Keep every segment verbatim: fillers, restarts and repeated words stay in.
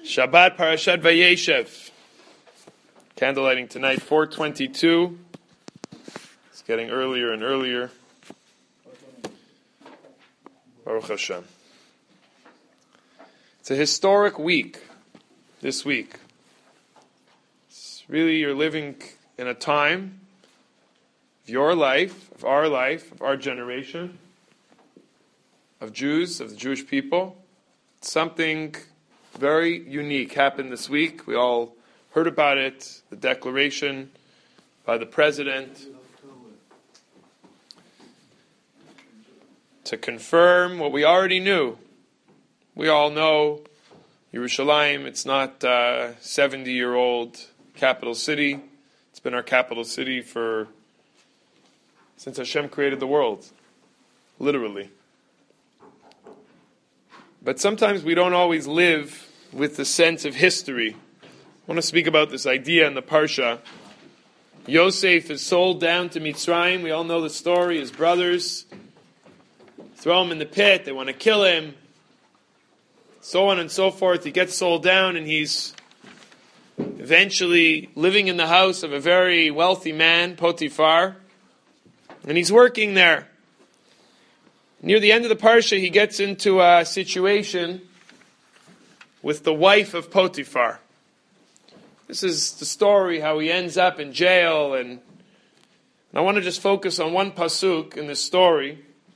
Shabbat Parashat Vayeshev. Candlelighting tonight, four twenty-two. It's getting earlier and earlier. Baruch Hashem. It's a historic week, this week. It's really, you're living in a time of your life, of our life, of our generation, of Jews, of the Jewish people. Something very unique happened this week. We all heard about it, the declaration by the president to confirm what we already knew. We all know Yerushalayim, it's not a seventy-year-old capital city. It's been our capital city for since Hashem created the world, literally. But sometimes we don't always live with the sense of history. I want to speak about this idea in the Parsha. Yosef is sold down to Mitzrayim. We all know the story. His brothers throw him in the pit. They want to kill him. So on and so forth. He gets sold down and he's eventually living in the house of a very wealthy man, Potiphar. And he's working there. Near the end of the Parsha, he gets into a situation with the wife of Potiphar. This is the story, how he ends up in jail. And, and I want to just focus on one pasuk in this story.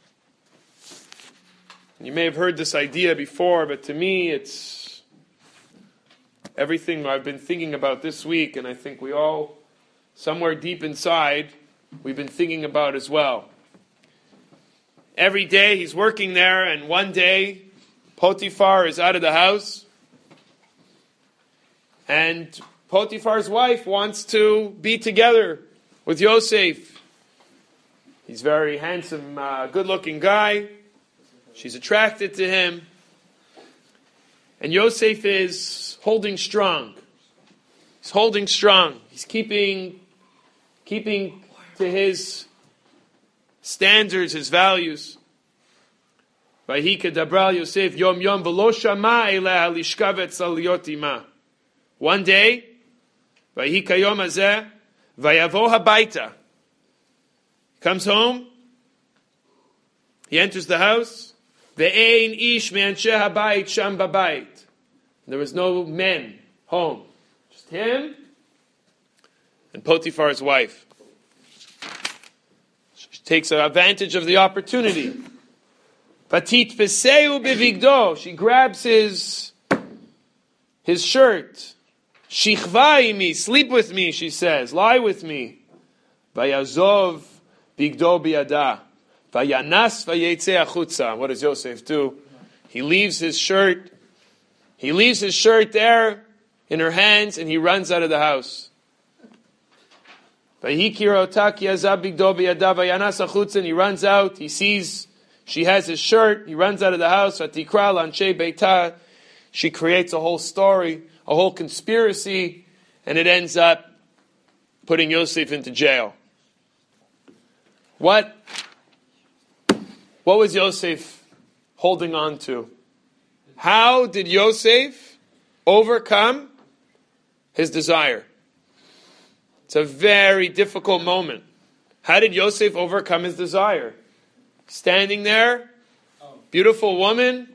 You may have heard this idea before, but to me, it's everything I've been thinking about this week, and I think we all, somewhere deep inside, we've been thinking about as well. Every day he's working there, and one day Potiphar is out of the house, and Potiphar's wife wants to be together with Yosef. He's a very handsome, uh, good-looking guy. She's attracted to him. And Yosef is holding strong. He's holding strong. He's keeping, keeping to his standards, his values. Vayhi kedabra Yosef yom yom v'lo shama eleh lishkavet al liot ima. One day, vayhi kayom hazeh vayavo habayta. Comes home. He enters the house. Ve'ein ish me'anshe habayit sham babayit. There was no men home, just him and Potiphar's wife. She takes advantage of the opportunity. Patit peseu bevigdo. She grabs his his shirt. Shichva imi, sleep with me, she says. Lie with me. Vayazov bigdo biyada. Vayanas vayetze achutza. What does Yosef do? He leaves his shirt. He leaves his shirt there in her hands, and he runs out of the house. Vayikiro taki azab bigdo biyada vayanas achutza. And he runs out. He sees she has his shirt. He runs out of the house. Vatikra lanshe beita. She creates a whole story, a whole conspiracy, and it ends up putting Yosef into jail. What, what was Yosef holding on to? How did Yosef overcome his desire? It's a very difficult moment. How did Yosef overcome his desire? Standing there, beautiful woman.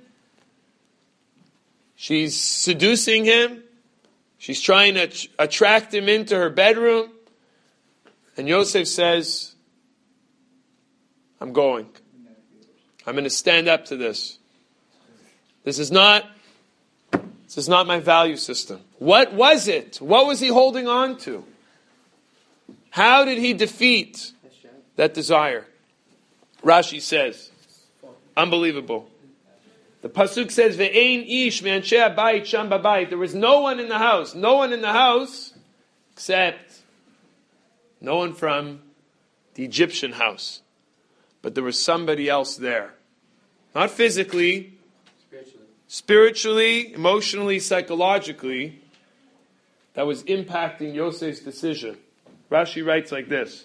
She's seducing him. She's trying to attract him into her bedroom. And Yosef says, I'm going. I'm going to stand up to this. This is not, this is not my value system. What was it? What was he holding on to? How did he defeat that desire? Rashi says, unbelievable. The pasuk says, "Ve'ein ish me'anshe habayit sham babayit." There was no one in the house, no one in the house, except no one from the Egyptian house, but there was somebody else there, not physically, spiritually, spiritually, emotionally, psychologically, that was impacting Yosef's decision. Rashi writes like this: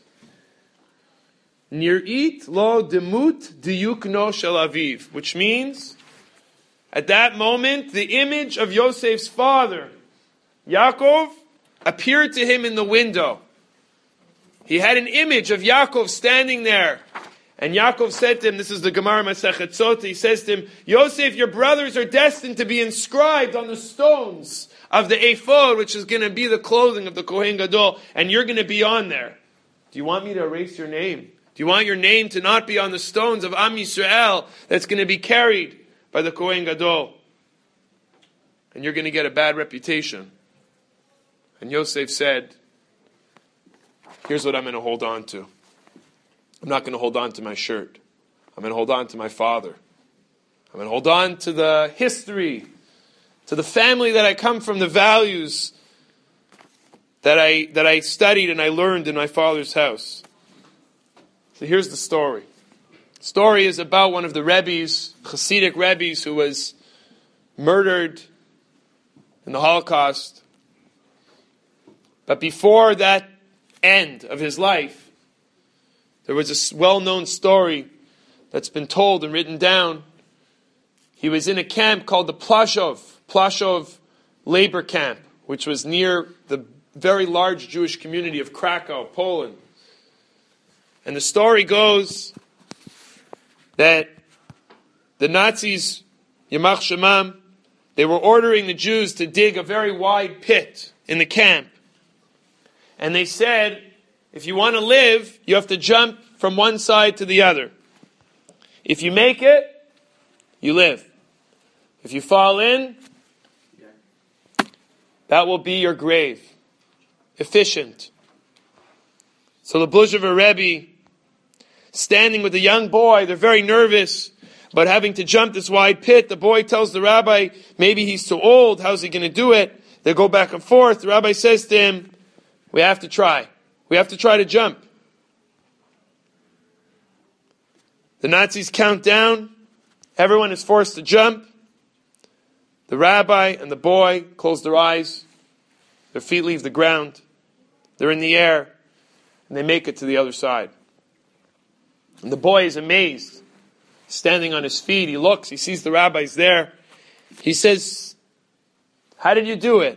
Nir'it lo demut diyukno shel aviv, which means At that moment, the image of Yosef's father, Yaakov, appeared to him in the window. He had an image of Yaakov standing there. And Yaakov said to him, this is the Gemara Masechet Sotah, he says to him, Yosef, your brothers are destined to be inscribed on the stones of the ephod, which is going to be the clothing of the Kohen Gadol, and you're going to be on there. Do you want me to erase your name? Do you want your name to not be on the stones of Am Yisrael that's going to be carried by the Kohen Gadol? And you're going to get a bad reputation. And Yosef said, here's what I'm going to hold on to. I'm not going to hold on to my shirt. I'm going to hold on to my father. I'm going to hold on to the history, to the family that I come from, the values that I that I studied and I learned in my father's house. So here's the story. The story is about one of the Rebbes, Hasidic Rebbes, who was murdered in the Holocaust. But before that end of his life, there was a well-known story that's been told and written down. He was in a camp called the Plaszów, Plaszów labor camp, which was near the very large Jewish community of Krakow, Poland. And the story goes that the Nazis, Yamach Shemam, they were ordering the Jews to dig a very wide pit in the camp. And they said, if you want to live, you have to jump from one side to the other. If you make it, you live. If you fall in, that will be your grave. Efficient. So the Bluzhever Rebbe, standing with a young boy, they're very nervous about having to jump this wide pit. The boy tells the rabbi, maybe he's too old, how's he going to do it? They go back and forth. The rabbi says to him, we have to try. We have to try to jump. The Nazis count down. Everyone is forced to jump. The rabbi and the boy close their eyes. Their feet leave the ground. They're in the air. And they make it to the other side. And the boy is amazed. Standing on his feet, he looks, he sees the rabbis there. He says, how did you do it?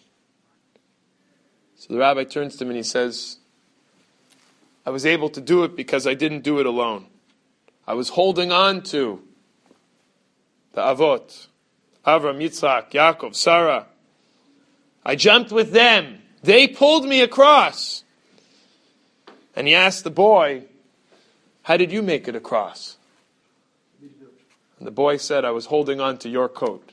So the rabbi turns to him and he says, I was able to do it because I didn't do it alone. I was holding on to the Avot, Avram, Yitzchak, Yaakov, Sarah. I jumped with them. They pulled me across. And he asked the boy, how did you make it across? And the boy said, I was holding on to your coat.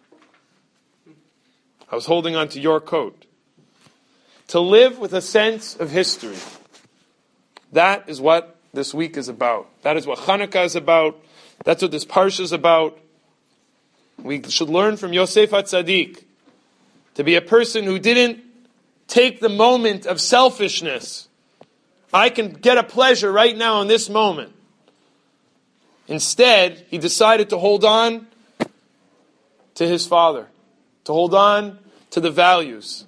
I was holding on to your coat. To live with a sense of history. That is what this week is about. That is what Hanukkah is about. That's what this parsha is about. We should learn from Yosef HaTzadik to be a person who didn't take the moment of selfishness. I can get a pleasure right now in this moment. Instead, he decided to hold on to his father, to hold on to the values.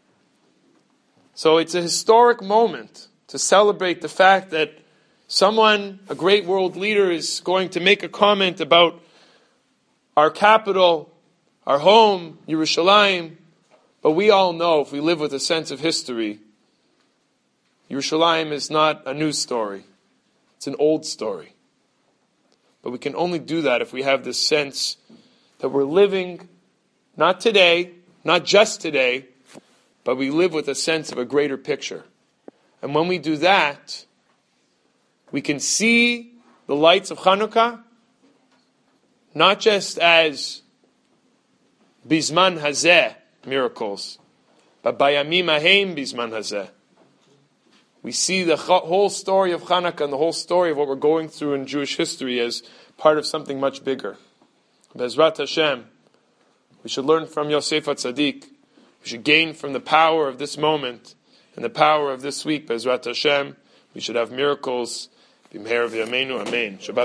So it's a historic moment to celebrate the fact that someone, a great world leader, is going to make a comment about our capital, our home, Yerushalayim. But we all know, if we live with a sense of history, Yerushalayim is not a new story. It's an old story. But we can only do that if we have this sense that we're living, not today, not just today, but we live with a sense of a greater picture. And when we do that, we can see the lights of Hanukkah not just as Bizman Hazeh miracles, but Bayamim Ahem Bizman Hazeh. We see the whole story of Hanukkah and the whole story of what we're going through in Jewish history as part of something much bigger. Be'ezrat Hashem, we should learn from Yosef HaTzadik. We should gain from the power of this moment and the power of this week. Be'ezrat Hashem, we should have miracles. B'mher v'yameinu, amen. Shabbat